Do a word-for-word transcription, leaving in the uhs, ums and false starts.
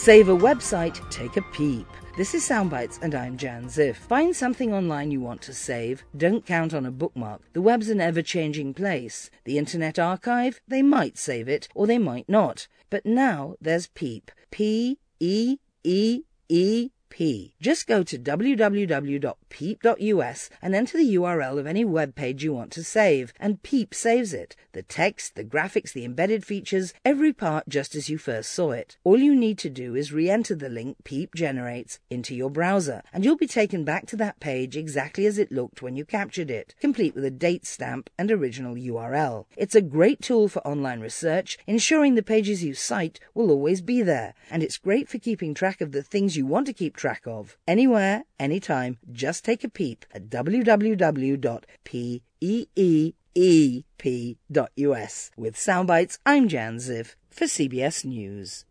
Save a website, take a peep. This is Soundbites and I'm Jan Ziff. Find something online you want to save. Don't count on a bookmark. The web's an ever-changing place. The Internet Archive, they might save it or they might not. But now there's Peep. P E E E P. Just go to w w w dot peep dot u s and enter the U R L of any web page you want to save, and Peep saves it. The text, the graphics, the embedded features, every part just as you first saw it. All you need to do is re-enter the link Peep generates into your browser, and you'll be taken back to that page exactly as it looked when you captured it, complete with a date stamp and original U R L. It's a great tool for online research, ensuring the pages you cite will always be there, and it's great for keeping track of the things you want to keep track of. Anywhere, anytime, just take a peep at w w w dot peep dot u s. With Soundbites, I'm Jan Ziff for C B S News.